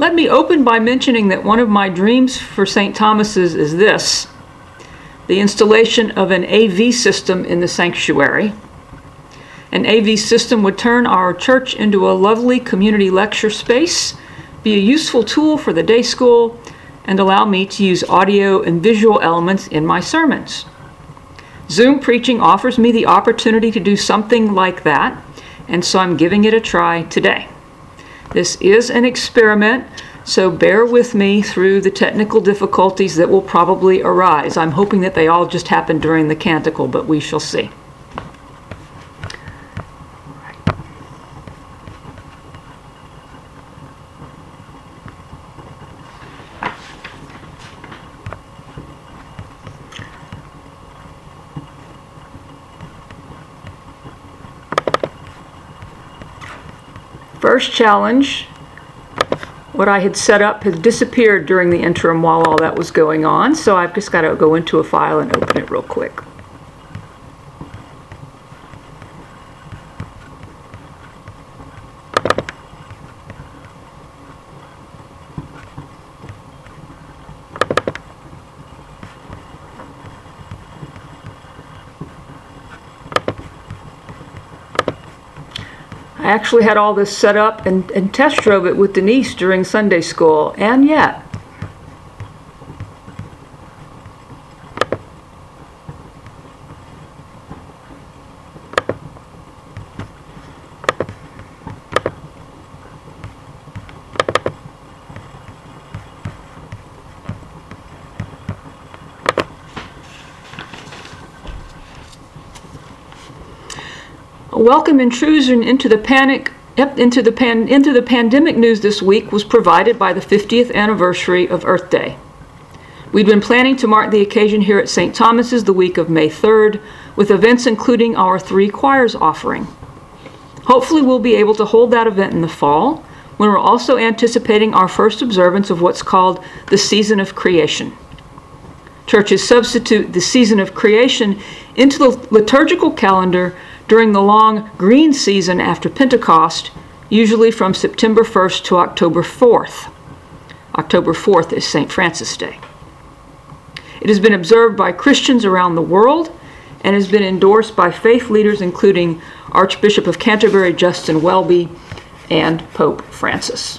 Let me open by mentioning that one of my dreams for St. Thomas's is this: the installation of an AV system in the sanctuary. An AV system would turn our church into a lovely community lecture space, be a useful tool for the day school, and allow me to use audio and visual elements in my sermons. Zoom preaching offers me the opportunity to do something like that, and so I'm giving it a try today. This is an experiment, so bear with me through the technical difficulties that will probably arise. I'm hoping that they all just happen during the canticle, but we shall see. First challenge, what I had set up had disappeared during the interim while all that was going on, so I've just got to go into a file and open it real quick. I actually had all this set up and test drove it with Denise during Sunday school, and yet a welcome intrusion into the pandemic news this week was provided by the 50th anniversary of Earth Day. We'd been planning to mark the occasion here at St. Thomas's the week of May 3rd, with events including our 3 choirs offering. Hopefully we'll be able to hold that event in the fall, when we're also anticipating our first observance of what's called the Season of Creation. Churches substitute the Season of Creation into the liturgical calendar during the long green season after Pentecost, usually from September 1st to October 4th. October 4th is St. Francis Day. It has been observed by Christians around the world and has been endorsed by faith leaders including Archbishop of Canterbury Justin Welby and Pope Francis.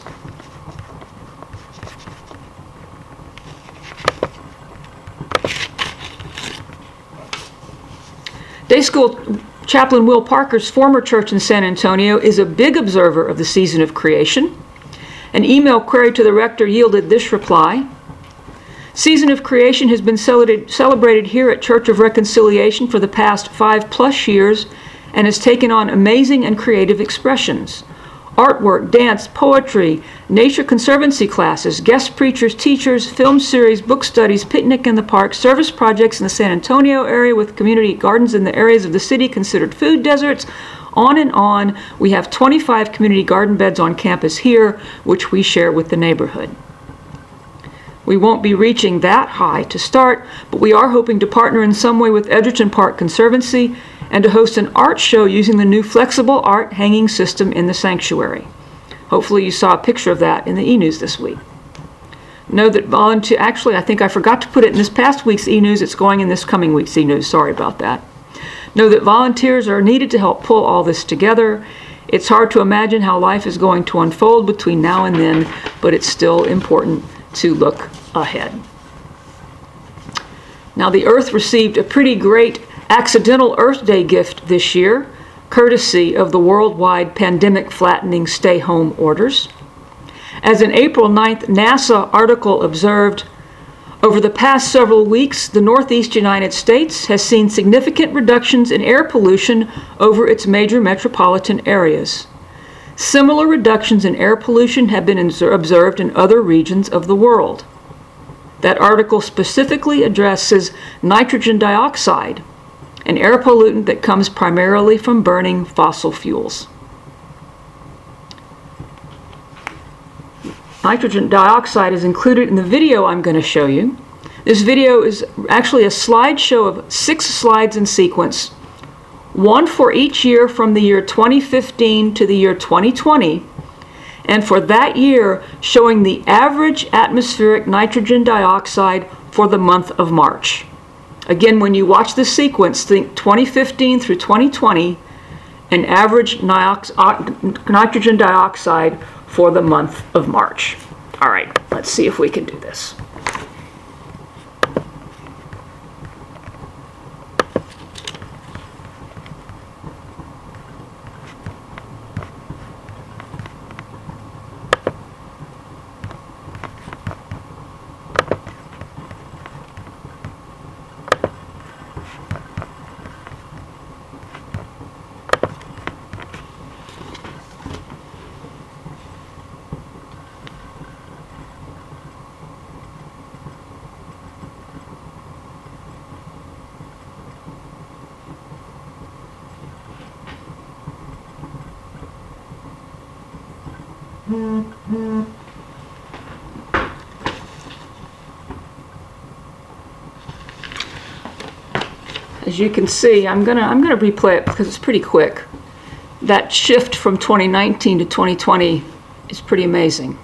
Day School Chaplain Will Parker's former church in San Antonio is a big observer of the Season of Creation. An email query to the rector yielded this reply: Season of Creation has been celebrated here at Church of Reconciliation for the past 5+ years and has taken on amazing and creative expressions. Artwork, dance, poetry, nature conservancy classes, guest preachers, teachers, film series, book studies, picnic in the park, service projects in the San Antonio area with community gardens in the areas of the city considered food deserts, on and on. We have 25 community garden beds on campus here, which we share with the neighborhood. We won't be reaching that high to start, but we are hoping to partner in some way with Edgerton Park Conservancy and to host an art show using the new flexible art hanging system in the sanctuary. Hopefully you saw a picture of that in the e-news this week. Know that actually I think I forgot to put it in this past week's e-news. It's going in this coming week's e-news. Sorry about that. Know that volunteers are needed to help pull all this together. It's hard to imagine how life is going to unfold between now and then, but it's still important to look ahead. Now the Earth received a pretty great accidental Earth Day gift this year, courtesy of the worldwide pandemic flattening stay-home orders. As an April 9th NASA article observed, over the past several weeks, the Northeast United States has seen significant reductions in air pollution over its major metropolitan areas. Similar reductions in air pollution have been observed in other regions of the world. That article specifically addresses nitrogen dioxide, an air pollutant that comes primarily from burning fossil fuels. Nitrogen dioxide is included in the video I'm going to show you. This video is actually a slideshow of 6 slides in sequence, one for each year from the year 2015 to the year 2020, and for that year showing the average atmospheric nitrogen dioxide for the month of March. Again, when you watch this sequence, think 2015 through 2020, an average nitrogen dioxide for the month of March. All right, let's see if we can do this. As you can see, I'm gonna replay it because it's pretty quick. That shift from 2019 to 2020 is pretty amazing.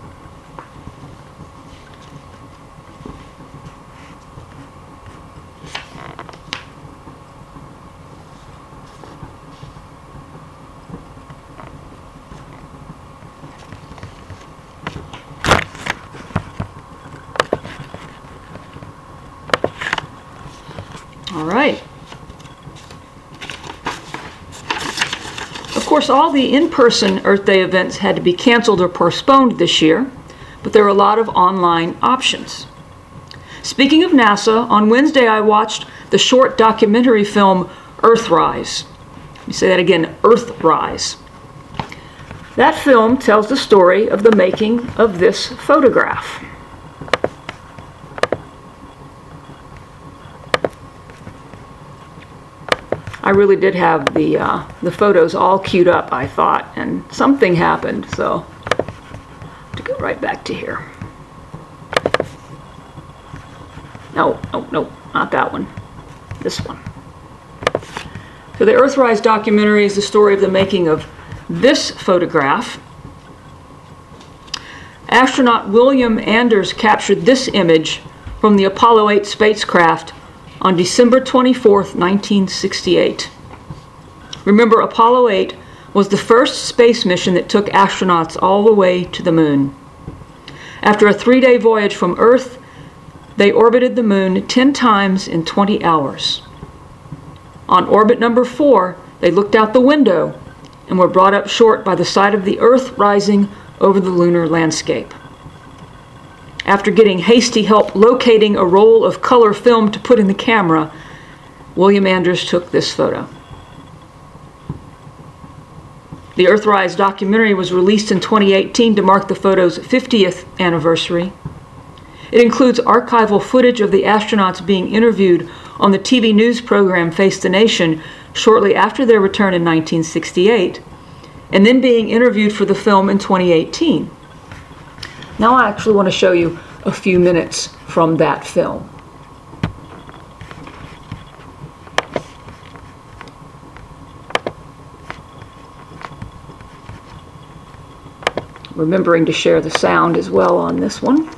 All right. Of course, all the in-person Earth Day events had to be canceled or postponed this year, but there are a lot of online options. Speaking of NASA, on Wednesday I watched the short documentary film Earthrise. Let me say that again, Earthrise. That film tells the story of the making of this photograph. I really did have the photos all queued up, I thought, and something happened, so to go right back to here. No, not that one. This one. So the Earthrise documentary is the story of the making of this photograph. Astronaut William Anders captured this image from the Apollo 8 spacecraft on December 24th, 1968. Remember, Apollo 8 was the first space mission that took astronauts all the way to the moon. After a 3-day voyage from Earth, they orbited the moon 10 times in 20 hours. On orbit number 4, they looked out the window and were brought up short by the sight of the Earth rising over the lunar landscape. After getting hasty help locating a roll of color film to put in the camera, William Anders took this photo. The Earthrise documentary was released in 2018 to mark the photo's 50th anniversary. It includes archival footage of the astronauts being interviewed on the TV news program Face the Nation shortly after their return in 1968, and then being interviewed for the film in 2018. Now I actually want to show you a few minutes from that film. Remembering to share the sound as well on this one.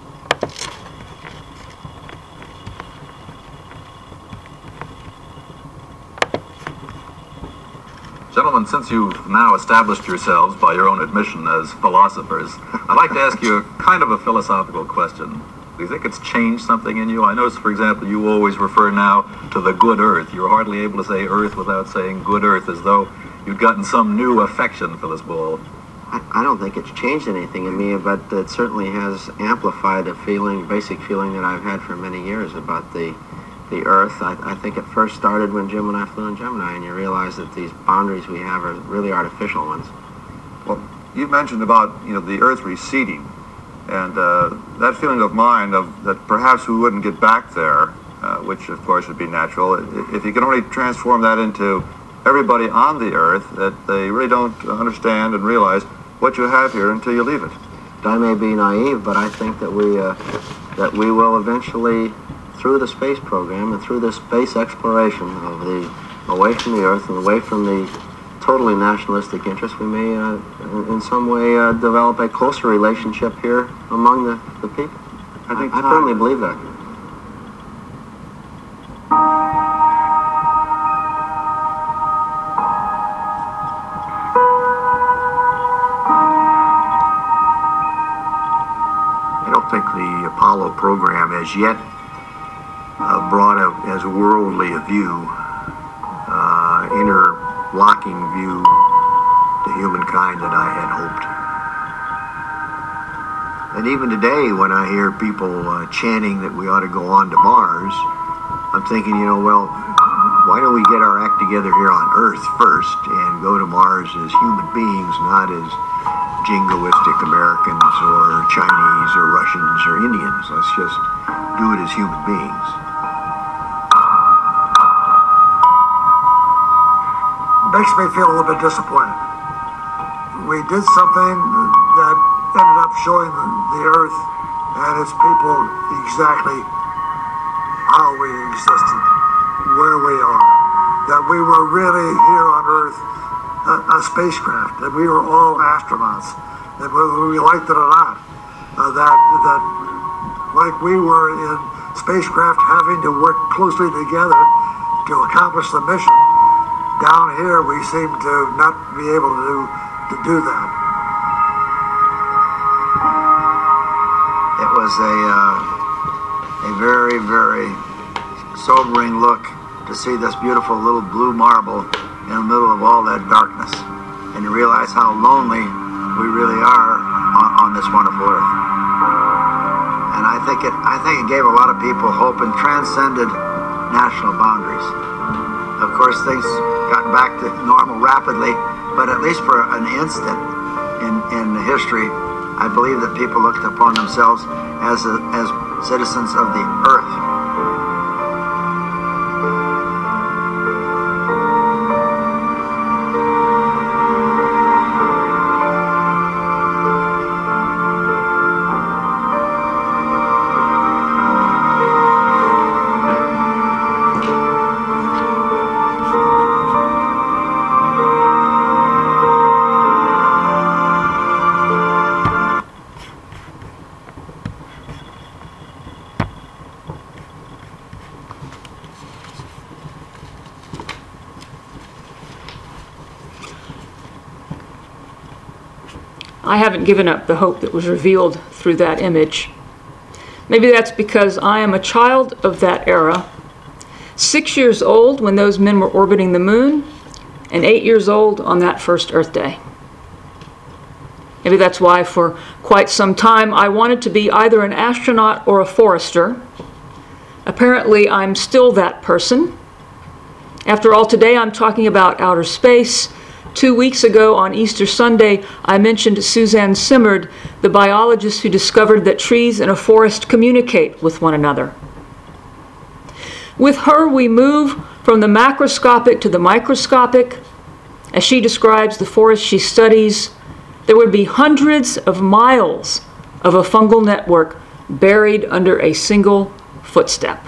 Gentlemen, since you've now established yourselves, by your own admission, as philosophers, I'd like to ask you kind of a philosophical question. Do you think it's changed something in you? I notice, for example, you always refer now to the good earth. You're hardly able to say earth without saying good earth, as though you'd gotten some new affection for this ball. I don't think it's changed anything in me, but it certainly has amplified a feeling, basic feeling that I've had for many years about the Earth. I think it first started when Jim and I flew in Gemini, and you realize that these boundaries we have are really artificial ones. Well, you mentioned about the Earth receding, and that feeling of mine that perhaps we wouldn't get back there, which of course would be natural. If you can only transform that into everybody on the Earth, that they really don't understand and realize what you have here until you leave it. I may be naive, but I think that we will eventually, through the space program and through the space exploration of away from the Earth and away from the totally nationalistic interest, we may in some way develop a closer relationship here among the people. I firmly believe that. I don't think the Apollo program has yet brought as worldly a view, interlocking view to humankind that I had hoped. And even today, when I hear people chanting that we ought to go on to Mars, I'm thinking, well, why don't we get our act together here on Earth first and go to Mars as human beings, not as jingoistic Americans or Chinese or Russians or Indians. Let's just do it as human beings. Makes me feel a little bit disappointed. We did something that ended up showing the Earth and its people exactly how we existed, where we are, that we were really here on Earth, a spacecraft, that we were all astronauts, that whether we liked it or not, that like we were in spacecraft having to work closely together to accomplish the mission, down here we seem to not be able to do that. It was a very, very sobering look to see this beautiful little blue marble in the middle of all that darkness, and to realize how lonely we really are on this wonderful Earth. And I think it gave a lot of people hope and transcended national boundaries. Of course, things got back to normal rapidly, but at least for an instant in history, I believe that people looked upon themselves as citizens of the Earth. I haven't given up the hope that was revealed through that image. Maybe that's because I am a child of that era, 6 years old when those men were orbiting the moon, and 8 years old on that first Earth Day. Maybe that's why for quite some time I wanted to be either an astronaut or a forester. Apparently I'm still that person. After all, today I'm talking about outer space. 2 weeks ago on Easter Sunday, I mentioned Suzanne Simard, the biologist who discovered that trees in a forest communicate with one another. With her, we move from the macroscopic to the microscopic. As she describes the forest she studies, there would be hundreds of miles of a fungal network buried under a single footstep.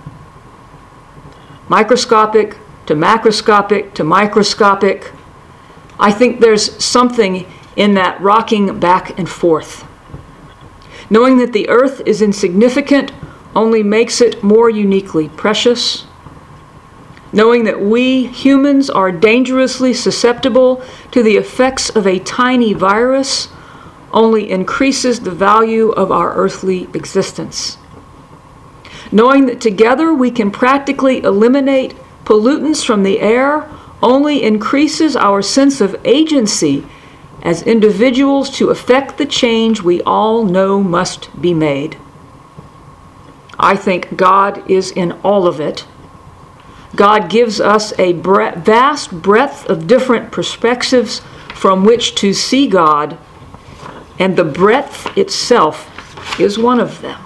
Microscopic to macroscopic to microscopic. I think there's something in that rocking back and forth. Knowing that the Earth is insignificant only makes it more uniquely precious. Knowing that we humans are dangerously susceptible to the effects of a tiny virus only increases the value of our earthly existence. Knowing that together we can practically eliminate pollutants from the air only increases our sense of agency as individuals to effect the change we all know must be made. I think God is in all of it. God gives us a vast breadth of different perspectives from which to see God, and the breadth itself is one of them.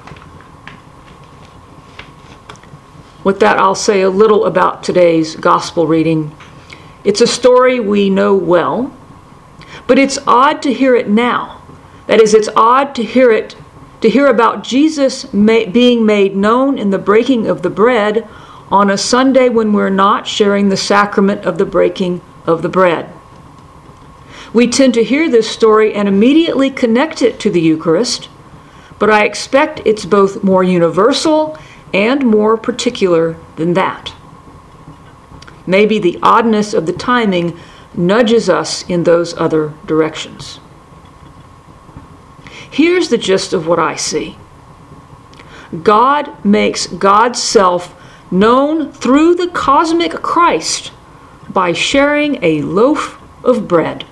With that, I'll say a little about today's gospel reading. It's a story we know well, but it's odd to hear it now. That is, it's odd to hear about Jesus being made known in the breaking of the bread on a Sunday when we're not sharing the sacrament of the breaking of the bread. We tend to hear this story and immediately connect it to the Eucharist, but I expect it's both more universal and more particular than that. Maybe the oddness of the timing nudges us in those other directions. Here's the gist of what I see. God makes God's self known through the cosmic Christ by sharing a loaf of bread.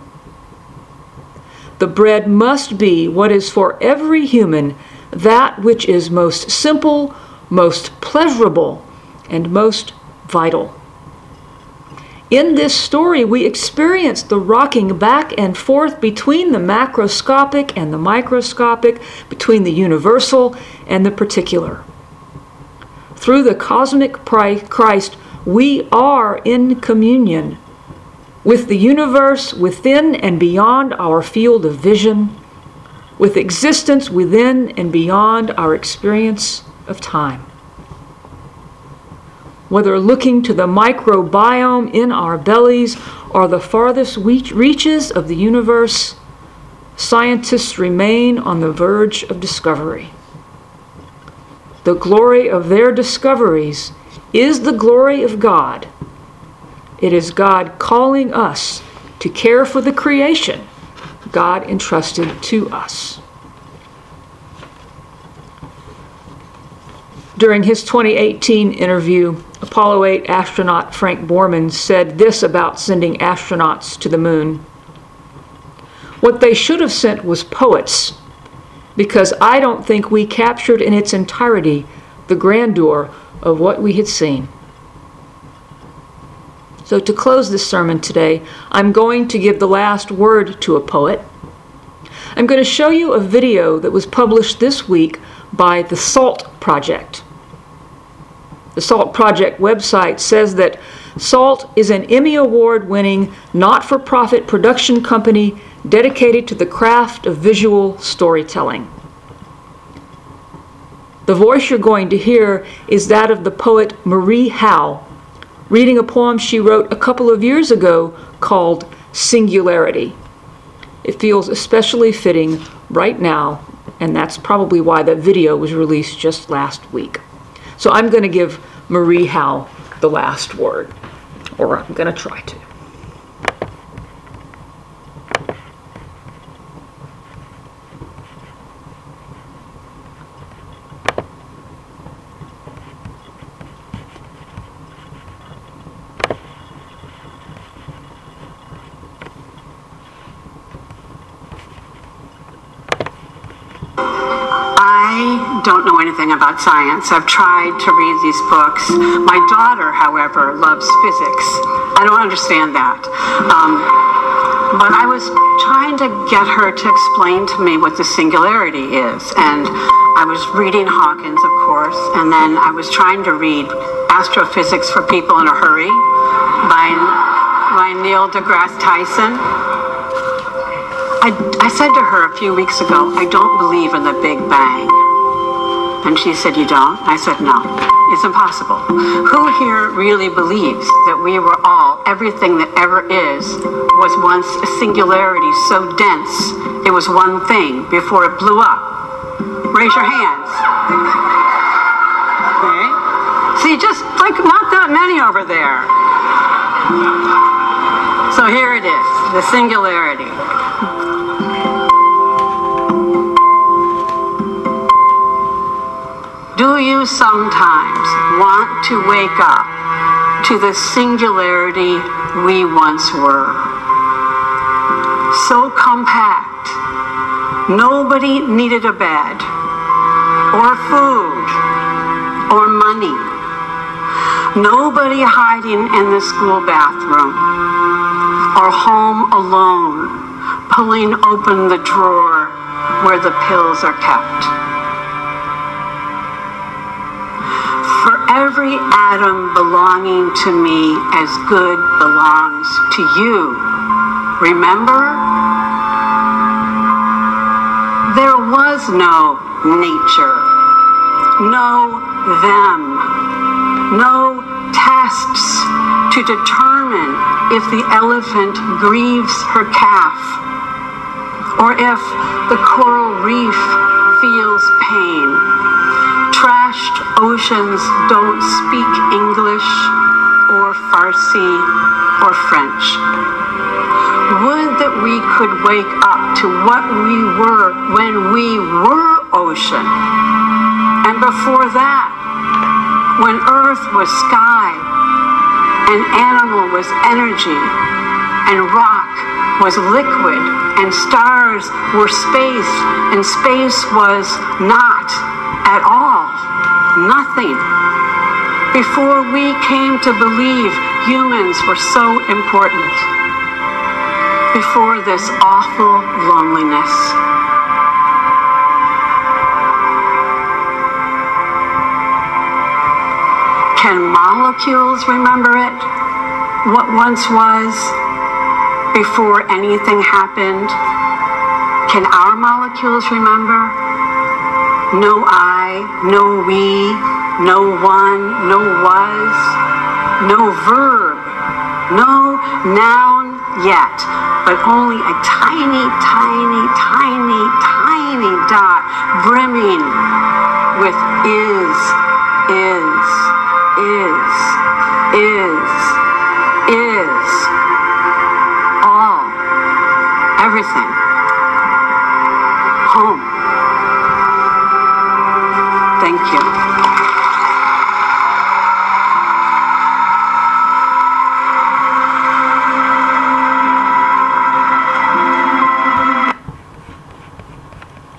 The bread must be what is for every human that which is most simple, most pleasurable, and most vital. In this story, we experience the rocking back and forth between the macroscopic and the microscopic, between the universal and the particular. Through the cosmic Christ, we are in communion with the universe within and beyond our field of vision, with existence within and beyond our experience of time. Whether looking to the microbiome in our bellies or the farthest reaches of the universe, scientists remain on the verge of discovery. The glory of their discoveries is the glory of God. It is God calling us to care for the creation God entrusted to us. During his 2018 interview, Apollo 8 astronaut Frank Borman said this about sending astronauts to the moon. What they should have sent was poets, because I don't think we captured in its entirety the grandeur of what we had seen. So to close this sermon today, I'm going to give the last word to a poet. I'm going to show you a video that was published this week by the SALT Project. The SALT Project website says that SALT is an Emmy Award-winning, not-for-profit production company dedicated to the craft of visual storytelling. The voice you're going to hear is that of the poet Marie Howe, reading a poem she wrote a couple of years ago called Singularity. It feels especially fitting right now, and that's probably why the video was released just last week. So I'm going to give Marie Howe the last word, or I'm going to try to. I don't know anything about science. I've tried to read these books. My daughter, however, loves physics. I don't understand that. But I was trying to get her to explain to me what the singularity is. And I was reading Hawkins, of course, and then I was trying to read Astrophysics for People in a Hurry by Neil deGrasse Tyson. I said to her a few weeks ago, I don't believe in the Big Bang. And she said, you don't? I said, no, it's impossible. Who here really believes that we were all, everything that ever is, was once a singularity so dense, it was one thing before it blew up? Raise your hands. Okay? See, just like not that many over there. So here it is, the singularity. Do you sometimes want to wake up to the singularity we once were? So compact, nobody needed a bed, or food, or money. Nobody hiding in the school bathroom, or home alone, pulling open the drawer where the pills are kept. For every atom belonging to me as good belongs to you. Remember? There was no nature, no them, no tests to determine determine if the elephant grieves her calf, or if the coral reef feels pain. Trashed oceans don't speak English or Farsi or French. Would that we could wake up to what we were when we were ocean. And before that, when earth was sky, and animal was energy, and rock was liquid, and stars were space, and space was not at all, nothing. Before we came to believe humans were so important. Before this awful loneliness. Can molecules remember it? What once was, before anything happened? Can our molecules remember? No I, no we, no one, no was, no verb, no noun yet, but only a tiny, tiny, tiny, tiny dot brimming with is, all, everything, home. Thank you.